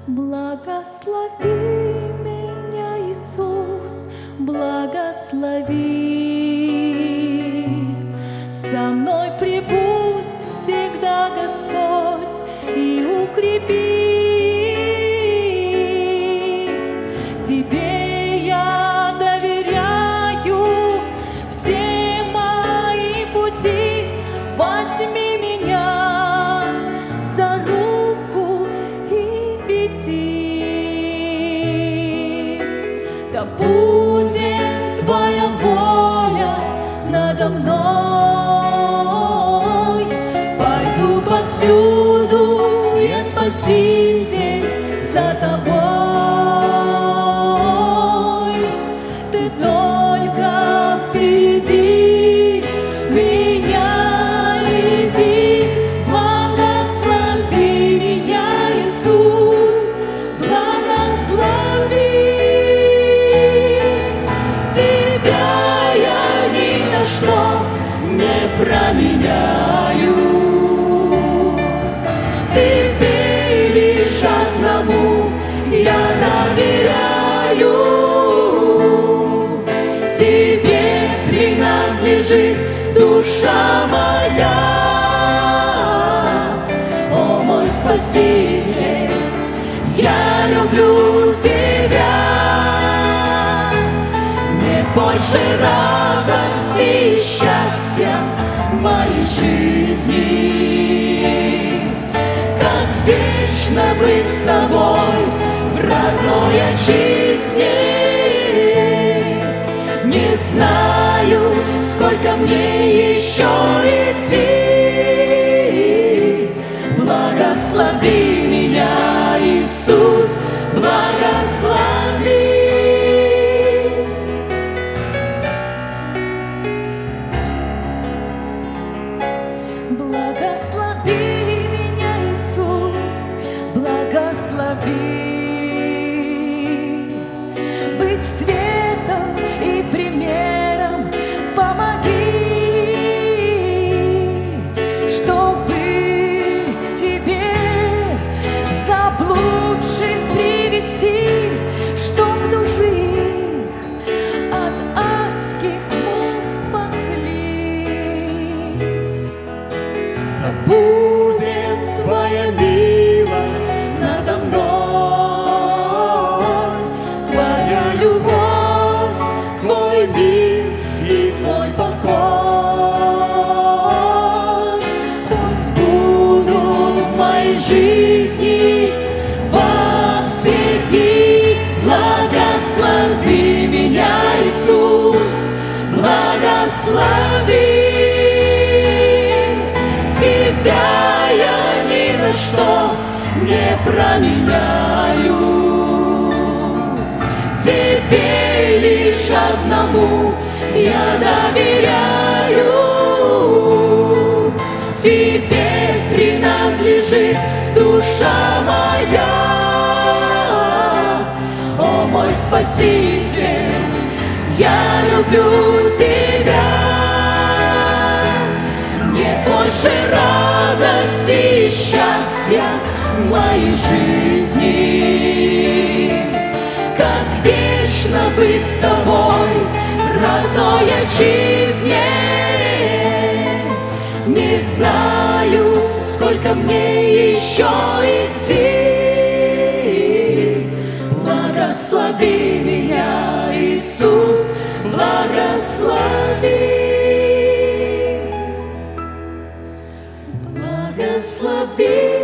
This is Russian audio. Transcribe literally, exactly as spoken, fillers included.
Благослови меня, Иисус, благослови. Со мной прибудь всегда, Господь, и укрепи. Тебе я доверяю все мои пути. Возьми меня за руку и веди. Да будет Твоя воля надо мной. Пойду повсюду, я, Спаситель, за Тобой. Ты только впереди меня иди. Благослови меня, Иисус, благослови. Тебя я ни на что не променяю. Тебе лишь одному я доверяю. Тебе принадлежит душа моя. О, мой Спаситель, я люблю Тебя. Мне больше радости и счастья в моей жизни, как вечно быть с Тобой в родной отчизне. Не знаю, сколько мне еще идти. Благослови меня, Иисус, благослови. Благослови меня, Иисус, благослови. Быть светом и примером помоги, чтобы к Тебе заблудших привести, чтоб души их от адских мук спаслись. Да будет Твоя милость надо мной, Твоя любовь, Твой мир и Твой покой. Пусть будут в моей жизни во все дни. Благослови меня, Иисус, благослови. Тебя я ни на что не променяю. Тебе лишь одному я доверяю. Тебе принадлежит душа моя. О, мой Спаситель, я люблю Тебя. Мне больше радости и счастья в моей жизни, как вечно быть с Тобой в родной отчизне. Не знаю, сколько мне еще идти. Благослови меня, Иисус, благослови. Благослови.